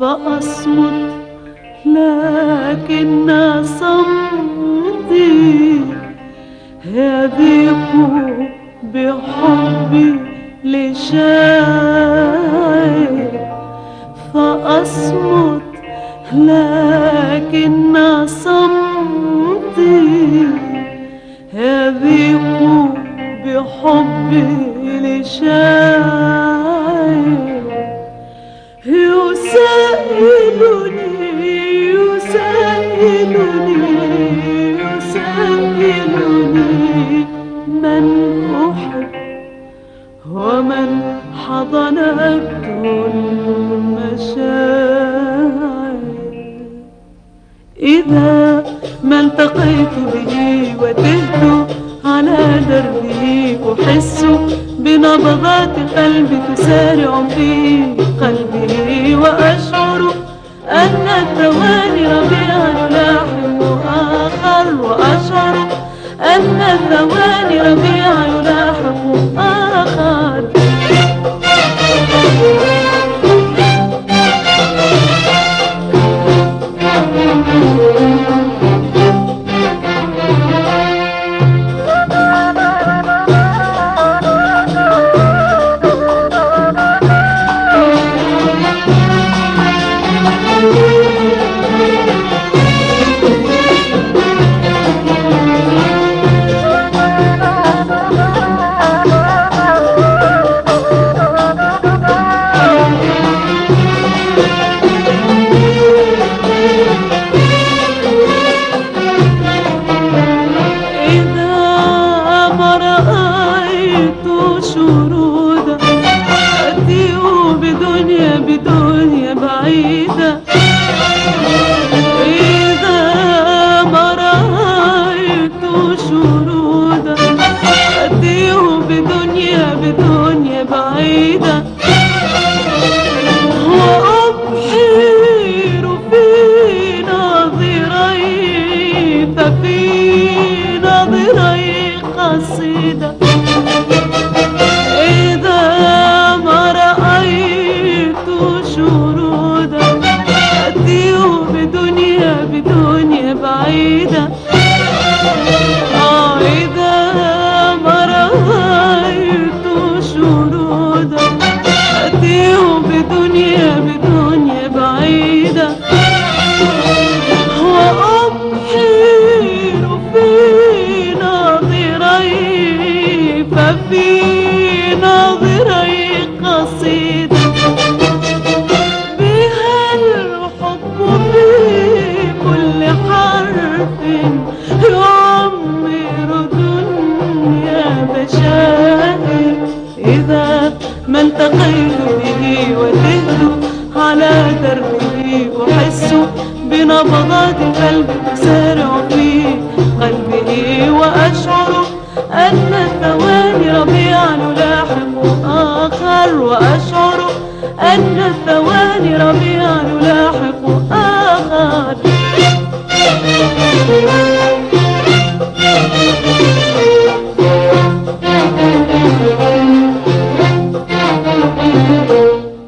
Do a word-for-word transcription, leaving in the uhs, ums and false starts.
فأصمت لكن صمتي يضيق بحبي لشاعر. فأصمت لكن صمتي يضيق بحبي لشاعر. يسائلني يسائلني يسائلني من أحب ومن حضنته المشاعر. إذا ما التقيت به وتهت على دربه أحس بنبضات قلبي تسارع في قلبه، وأشعر أن الثواني ربيعا يلاحم آخر، وأشعر أن الثواني ربيعا يلاحم آخر. ما التقيت به وتهت على دربه أحس بنبضات القلب تسارع في قلبه، وأشعر أن الثواني ربيعا يلاحم آخر، وأشعر أن الثواني ربيعا يلاحق آخر.